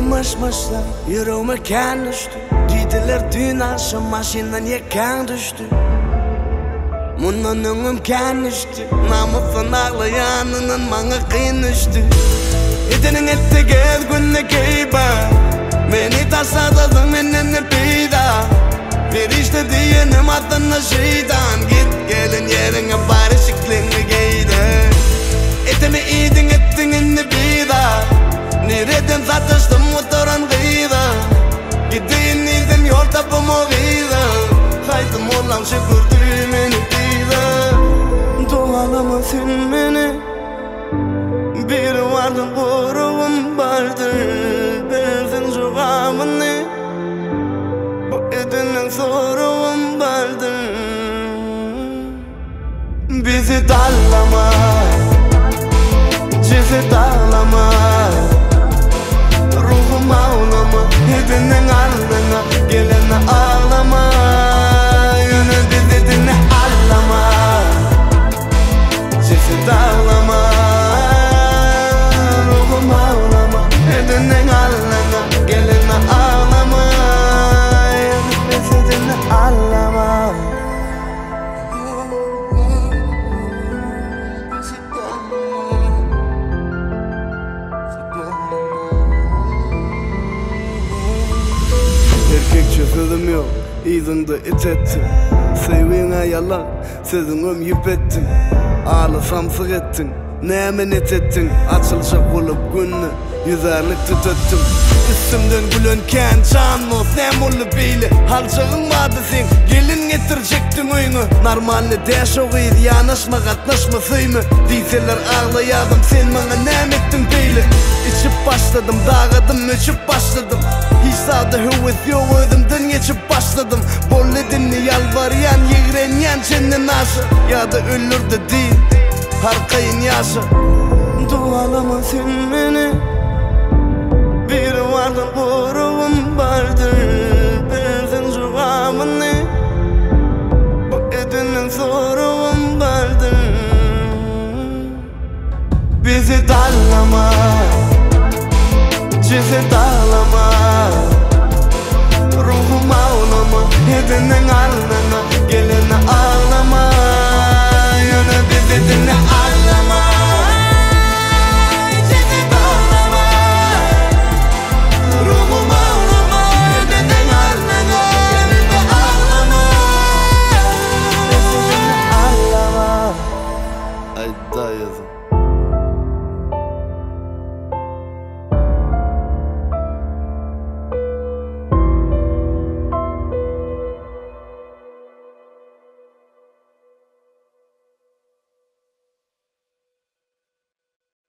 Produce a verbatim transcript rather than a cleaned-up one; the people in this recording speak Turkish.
maş maşla yüreğime kan düştü. Dediler dün akşam maşinden yakan düştü. Bundan öngüm kan düştü. Namusun ağlayanının bana kıyın düştü. Etenin etti gel günne keyba. Beni tasladın menini pida. Bir işte diyenim adına şeytan. Git gelin yerine barışıklığını giydi. Etimi iydin ettin inni bida. Nereden satıştım motoran gıyda. Gidin izin yol tapım o gıyda. Haydım olan şükür düğmeni pida. Doğalama sen beni. Bir vardı boruğum vardı. Benzin çoğamını. Bu edinin soruğum vardı. Bizi dallama, ceset ağlama, ruhum ağlama. Edinin ardına gelene ağlama. Yine bizi dinle ağlama, ceset ağlama, ruhum ağlama. Edinin ardına gelene ağlama. Yine bizi dinle ağlama. Erkekçe sözüm yok, izinde it ettim. Sevdiğine yalan, sözüm yip ettin. Ağlasam sık ettin, ne emanet ettin. Açılacak olup gününü yüzerlik tütettim. Üstümden gülenken canmos ne mullu bile. Halçağın vardı sen, gelin getirecektin oyunu. Normalde deş oğuydu, yanaşma katlaşma sıyma. Diyseler ağlayadım, sen bana ne ettin bile. İçip başladım, dağıdım, içip başladım. Hisada hüvvet yok ödümden geçip başladım. Bol edinli yalvaryan, yigrenyan çenden aşı. Ya da ölür de değil, harkayın yaşı. Dualama sen beni. Bir vardı boruğum vardı. Benzin çoğamını. Bu edinin soruğum vardı. Bizi dallama, ceset ağlama.